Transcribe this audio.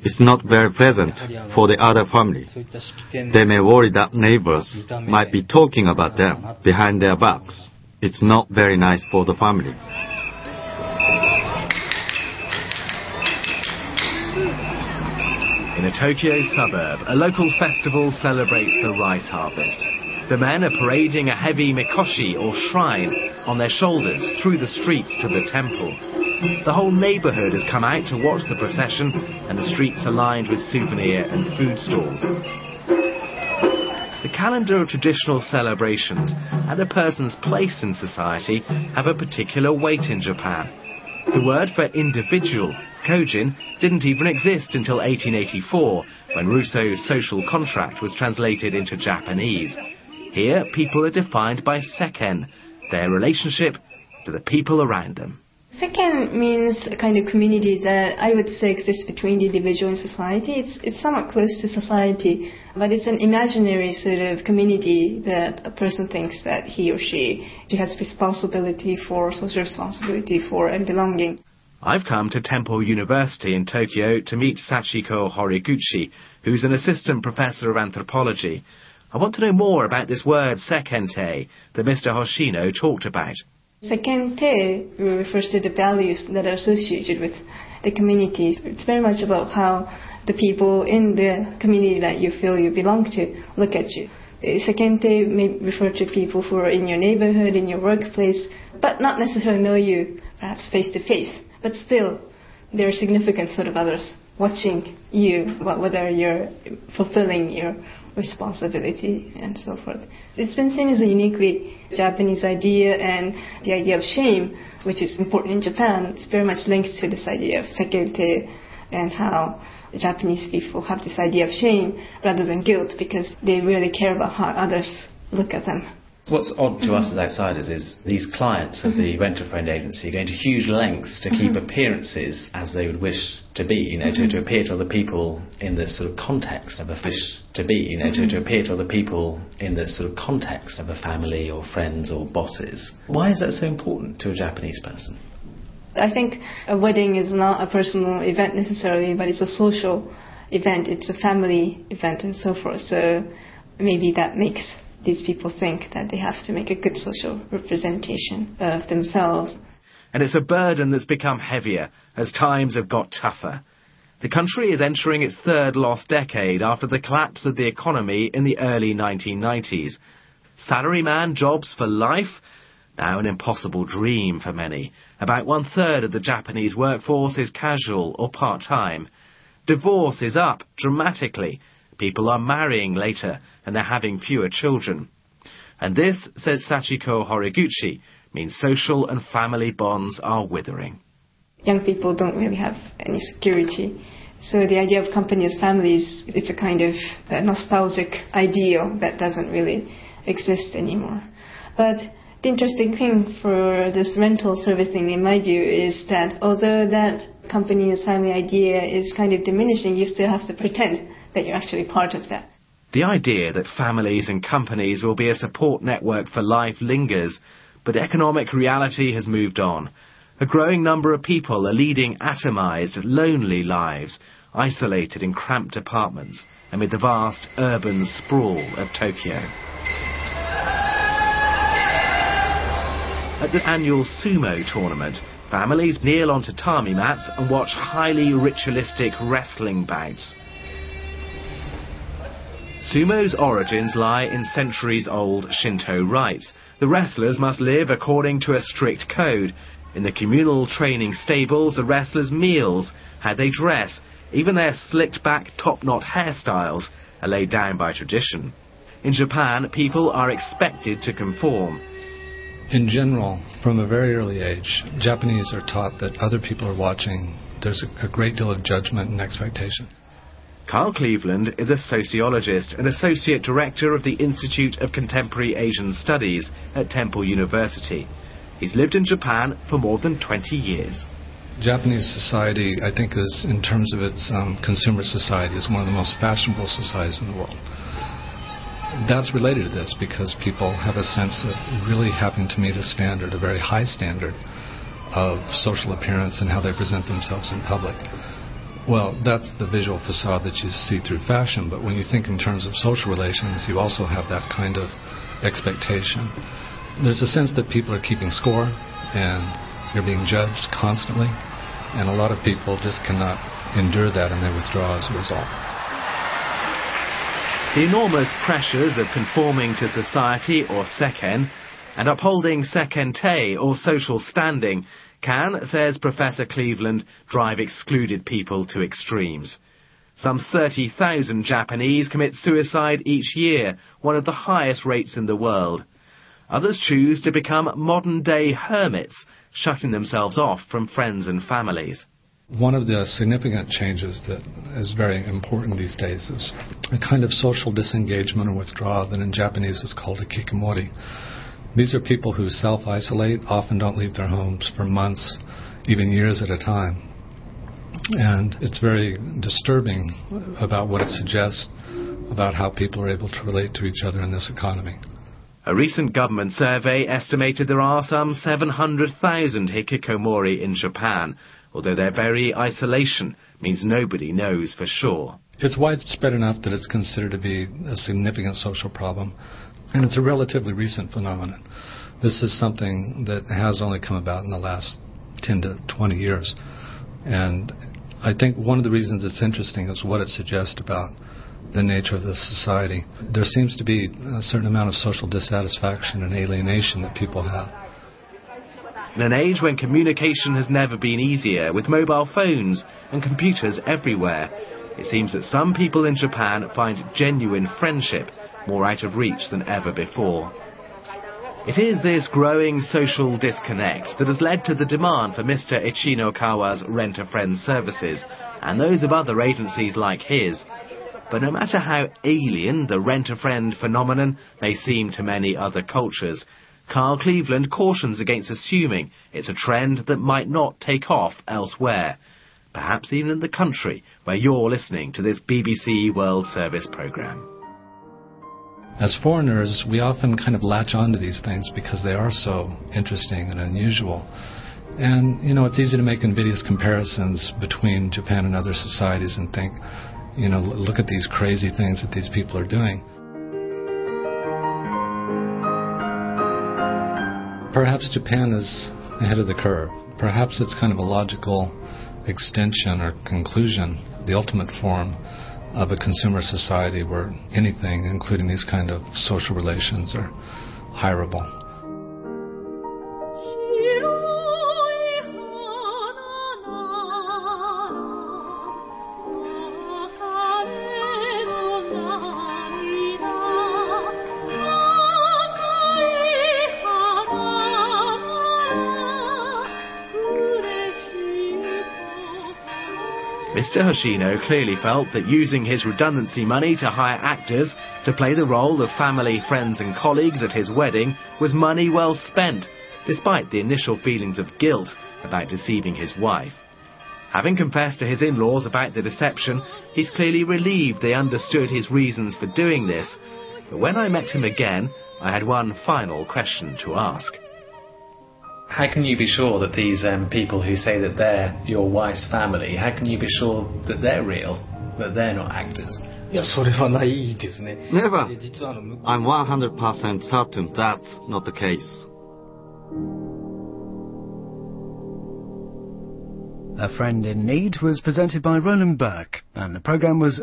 It's not very pleasant for the other family. They may worry that neighbors might be talking about them behind their backs. It's not very nice for the family. In a Tokyo suburb, a local festival celebrates the rice harvest. The men are parading a heavy mikoshi, or shrine, on their shoulders through the streets to the temple. The whole neighbourhood has come out to watch the procession, and the streets are lined with souvenir and food stalls. The calendar of traditional celebrations and a person's place in society have a particular weight in Japan. The word for individual, kojin, didn't even exist until 1884, when Rousseau's Social Contract was translated into Japanese. Here, people are defined by seken, their relationship to the people around them. Seken means a kind of community that I would say exists between the individual and society. It's somewhat close to society, but it's an imaginary sort of community that a person thinks that he or she has responsibility for, social responsibility for, and belonging. I've come to Temple University in Tokyo to meet Sachiko Horiguchi, who's an assistant professor of anthropology. I want to know more about this word sekente that Mr. Hoshino talked about. Sekente refers to the values that are associated with the community. It's very much about how the people in the community that you feel you belong to look at you. Sekente may refer to people who are in your neighborhood, in your workplace, but not necessarily know you, perhaps face to face. But still, there are significant sort of others watching you, whether you're fulfilling your responsibility and so forth. It's been seen as a uniquely Japanese idea, and the idea of shame, which is important in Japan, is very much linked to this idea of sekente and how the Japanese people have this idea of shame rather than guilt because they really care about how others look at them. What's odd to us as outsiders is these clients of the rent-a-friend agency are going to huge lengths to keep appearances as they would wish to be, to appear to other people in the sort of context of a wish to be, to appear to other people in the sort of context of a family or friends or bosses. Why is that so important to a Japanese person? I think a wedding is not a personal event necessarily, but it's a social event, it's a family event and so forth. So maybe that makes these people think that they have to make a good social representation of themselves. And it's a burden that's become heavier as times have got tougher. The country is entering its third lost decade after the collapse of the economy in the early 1990s. Salaryman jobs for life? Now an impossible dream for many. About 1/3 of the Japanese workforce is casual or part-time. Divorce is up dramatically. People are marrying later and they're having fewer children. And this, says Sachiko Horiguchi, means social and family bonds are withering. Young people don't really have any security. So the idea of company as families, it's a kind of a nostalgic ideal that doesn't really exist anymore. But the interesting thing for this rental service thing, in my view, is that although that company as family idea is kind of diminishing, you still have to pretend that you're actually part of that. The idea that families and companies will be a support network for life lingers, but economic reality has moved on. A growing number of people are leading atomized, lonely lives, isolated in cramped apartments amid the vast urban sprawl of Tokyo. At the annual sumo tournament, families kneel on tatami mats and watch highly ritualistic wrestling bouts. Sumo's origins lie in centuries-old Shinto rites. The wrestlers must live according to a strict code. In the communal training stables, the wrestlers' meals, how they dress, even their slicked-back top-knot hairstyles are laid down by tradition. In Japan, people are expected to conform. In general, from a very early age, Japanese are taught that other people are watching. There's a great deal of judgment and expectation. Carl Cleveland is a sociologist and associate director of the Institute of Contemporary Asian Studies at Temple University. He's lived in Japan for more than 20 years. Japanese society, I think, is, in terms of its consumer society, is one of the most fashionable societies in the world. That's related to this because people have a sense of really having to meet a standard, a very high standard of social appearance and how they present themselves in public. Well, that's the visual facade that you see through fashion, but when you think in terms of social relations, you also have that kind of expectation. There's a sense that people are keeping score and you're being judged constantly, and a lot of people just cannot endure that and they withdraw as a result. The enormous pressures of conforming to society or sekken and upholding sekkente or social standing can, says Professor Cleveland, drive excluded people to extremes. Some 30,000 Japanese commit suicide each year, one of the highest rates in the world. Others choose to become modern-day hermits, shutting themselves off from friends and families. One of the significant changes that is very important these days is a kind of social disengagement or withdrawal that in Japanese is called a kikomori. These are people who self-isolate, often don't leave their homes for months, even years at a time. And it's very disturbing about what it suggests about how people are able to relate to each other in this economy. A recent government survey estimated there are some 700,000 hikikomori in Japan, although their very isolation means nobody knows for sure. It's widespread enough that it's considered to be a significant social problem, and it's a relatively recent phenomenon. This is something that has only come about in the last 10 to 20 years. And I think one of the reasons it's interesting is what it suggests about the nature of this society. There seems to be a certain amount of social dissatisfaction and alienation that people have. In an age when communication has never been easier, with mobile phones and computers everywhere, it seems that some people in Japan find genuine friendship more out of reach than ever before. It is this growing social disconnect that has led to the demand for Mr. Ichinokawa's Rent-A-Friend services and those of other agencies like his. But no matter how alien the Rent-A-Friend phenomenon may seem to many other cultures, Carl Cleveland cautions against assuming it's a trend that might not take off elsewhere, perhaps even in the country where you're listening to this BBC World Service programme. As foreigners, we often kind of latch onto these things because they are so interesting and unusual. And, it's easy to make invidious comparisons between Japan and other societies and think, look at these crazy things that these people are doing. Perhaps Japan is ahead of the curve. Perhaps it's kind of a logical extension or conclusion, the ultimate form of a consumer society where anything, including these kind of social relations, are hireable. Mr. Hoshino clearly felt that using his redundancy money to hire actors to play the role of family, friends and colleagues at his wedding was money well spent, despite the initial feelings of guilt about deceiving his wife. Having confessed to his in-laws about the deception, he's clearly relieved they understood his reasons for doing this. But when I met him again, I had one final question to ask. How can you be sure that these people who say that they're your wife's family, how can you be sure that they're real, that they're not actors? Never. I'm 100% certain that's not the case. A Friend in Need was presented by Roland Burke, and the programme was